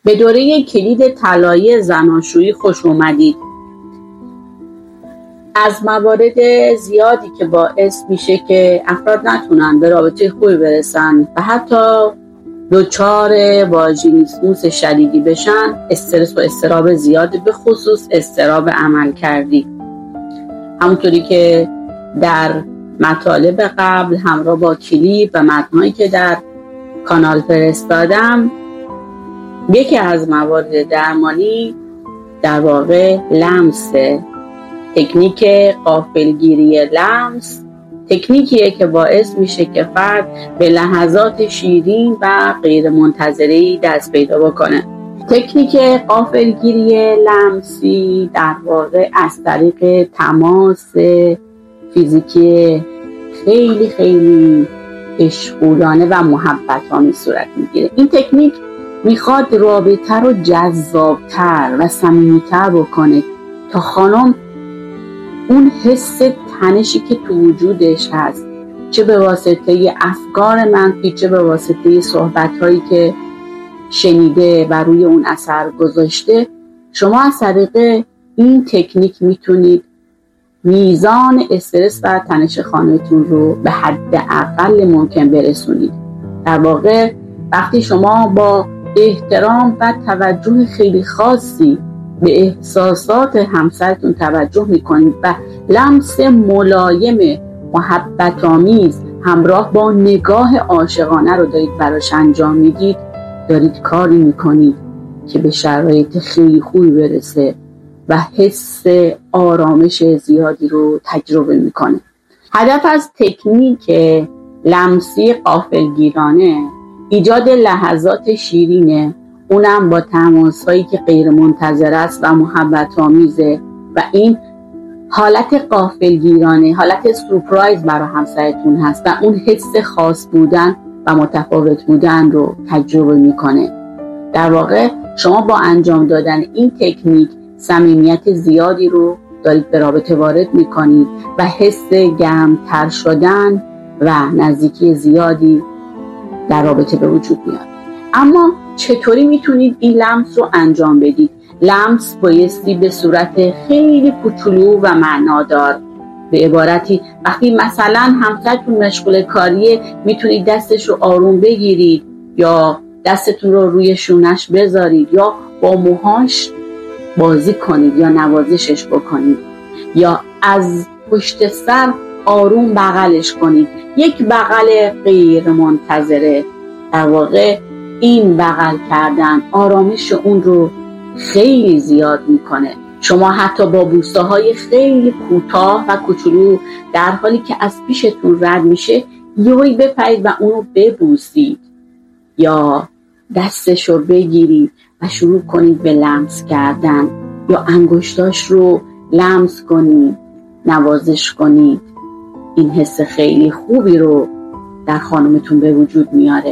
به دوره کلید طلایی زناشویی خوش اومدید. از موارد زیادی که باعث میشه که افراد نتونن به رابطه خوبی برسن و حتی دچار واژینیسموس شدیدی بشن، استرس و اضطراب زیاده، به خصوص اضطراب عملکردی. همونطوری که در مطالب قبل همراه با کلیپ و متن‌هایی که در کانال فرستادم، یکی از موارد درمانی در واقع لمسه. تکنیک غافلگیری لمس تکنیکیه که باعث میشه که فرد به لحظات شیرین و غیر منتظره‌ای دست پیدا بکنه. تکنیک غافلگیری لمسی در واقع از طریق تماس فیزیکی خیلی خیلی عشق‌آلودانه و محبت‌آمیز صورت میگیره. این تکنیک میخواد رابطه رو جذابتر و صمیمیتر بکنه تا خانم اون حس تنشی که تو وجودش هست، چه به واسطه افکار منفی، چه به واسطه صحبت‌هایی که شنیده و روی اون اثر گذاشته، شما از طریق این تکنیک میتونید میزان استرس و تنش خانمتون رو به حد اقل ممکن برسونید. در واقع وقتی شما با احترام و توجه خیلی خاصی به احساسات همسرتون توجه میکنید و لمس ملایم محبت‌آمیز همراه با نگاه عاشقانه رو دارید براش انجام میدید، دارید کاری میکنید که به شرایط خیلی خوبی برسه و حس آرامش زیادی رو تجربه میکنه. هدف از تکنیک لمسی غافلگیرانه ایجاد لحظات شیرینه، اونم با تماس‌هایی که غیر منتظر است و محبت آمیزه و این حالت غافلگیرانه، حالت سورپرایز برای همسرتون هست و اون حس خاص بودن و متفاوت بودن رو تجربه میکنه. در واقع شما با انجام دادن این تکنیک صمیمیت زیادی رو دارید به رابطه وارد میکنید و حس گرمتر شدن و نزدیکی زیادی در رابطه به وجود میاد. اما چطوری میتونید این لمس رو انجام بدید؟ لمس بایستی به صورت خیلی کوچولو و معنادار. به عبارتی وقتی مثلا همسرتون مشغول کاریه، میتونید دستش رو آروم بگیرید یا دستتون رو روی شونش بذارید یا با موهاش بازی کنید یا نوازشش بکنید یا از پشت سر آروم بغلش کنید. یک بغل غیر منتظره. در واقع این بغل کردن آرامش اون رو خیلی زیاد میکنه. شما حتی با بوسه‌های خیلی کوتاه و کوچولو در حالی که از پیشتون رد میشه یهویی بپرید و اونو ببوسید یا دستش رو بگیرید و شروع کنید به لمس کردن یا انگشتاش رو لمس کنید، نوازش کنید. این حس خیلی خوبی رو در خانمتون به وجود میاره.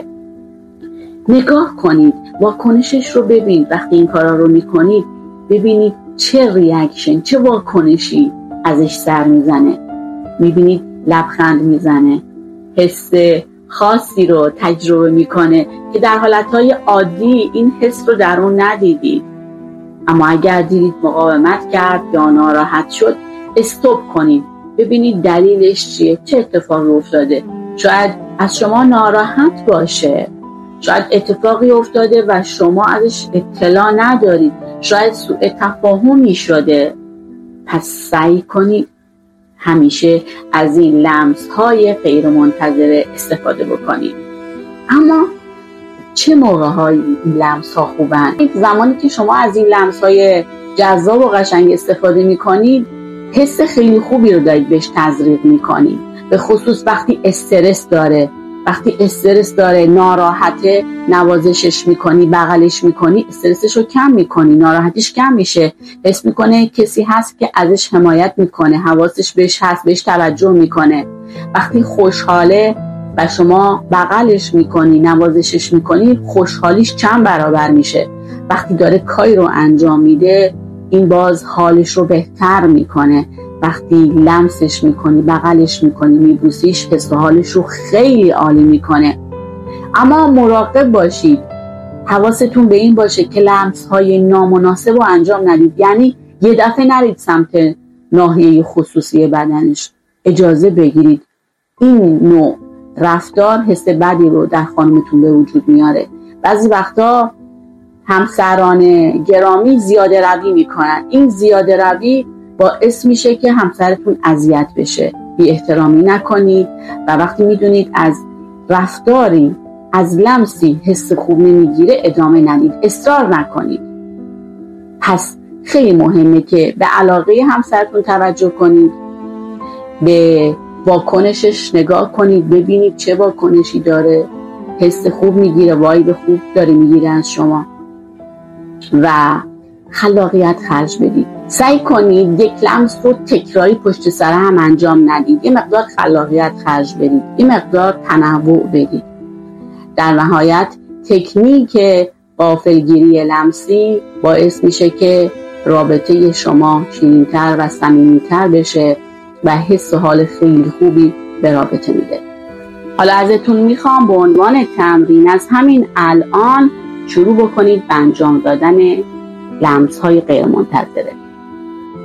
نگاه کنید، واکنشش رو ببینید. وقتی این کارا رو میکنید ببینید چه ریاکشن، چه واکنشی ازش سر میزنه. میبینید لبخند میزنه، حس خاصی رو تجربه میکنه که در حالتهای عادی این حس رو در اون ندیدید. اما اگر دیدید مقاومت کرد یا ناراحت شد، استوب کنید، ببینید دلیلش چیه، چه اتفاقی افتاده. شاید از شما ناراحت باشه، شاید اتفاقی افتاده و شما ازش اطلاع ندارید، شاید سوء تفاهمی شده. پس سعی کنید همیشه از این لمس های غیر منتظره استفاده بکنید. اما چه موقع های این لمس ها خوبن؟ زمانی که شما از این لمس های جذاب و قشنگ استفاده میکنید، حس خیلی خوبی رو دارید بهش تزریق میکنید. به خصوص وقتی استرس داره، ناراحته، نوازشش میکنی، بغلش میکنی، استرسش رو کم میکنی، ناراحتیش کم میشه، حس میکنه کسی هست که ازش حمایت میکنه، حواسش بهش هست، بهش توجه میکنه. وقتی خوشحاله و شما بغلش میکنی، نوازشش میکنی، خوشحالیش چند برابر میشه. وقتی داره کاری رو انجام میده، این باز حالش رو بهتر میکنه. وقتی لمسش میکنی، بغلش میکنی، میبوسیش، حس و حالش رو خیلی عالی میکنه. اما مراقب باشید حواستون به این باشه که لمس های نامناسب رو انجام ندید. یعنی یه دفعه نرید سمت ناحیه خصوصی بدنش، اجازه بگیرید. این نوع رفتار حس بدی رو در خانمتون به وجود میاره. بعضی وقتا همسران گرامی زیاده روی میکنن. این زیاده روی باعث میشه که همسرتون اذیت بشه. بی احترامی نکنید و وقتی میدونید از رفتاری، از لمسی حس خوب نمیگیره ادامه ندید، اصرار نکنید. پس خیلی مهمه که به علاقه همسرتون توجه کنید، به واکنشش نگاه کنید، ببینید چه واکنشی داره، حس خوب میگیره، وایب خوب داره میگیره از شما و خلاقیت خرج بدید. سعی کنید یک لمس رو تکراری پشت سر هم انجام ندید. یه مقدار خلاقیت خرج بدید، یه مقدار تنوع بدید. در نهایت تکنیک غافلگیری لمسی باعث میشه که رابطه شما شیرین‌تر و صمیمی‌تر بشه و حس و حال خیلی خوبی به رابطه میده. حالا ازتون میخوام به عنوان تمرین از همین الان شروع بکنید به انجام دادن لمس‌های غیرمنتظره.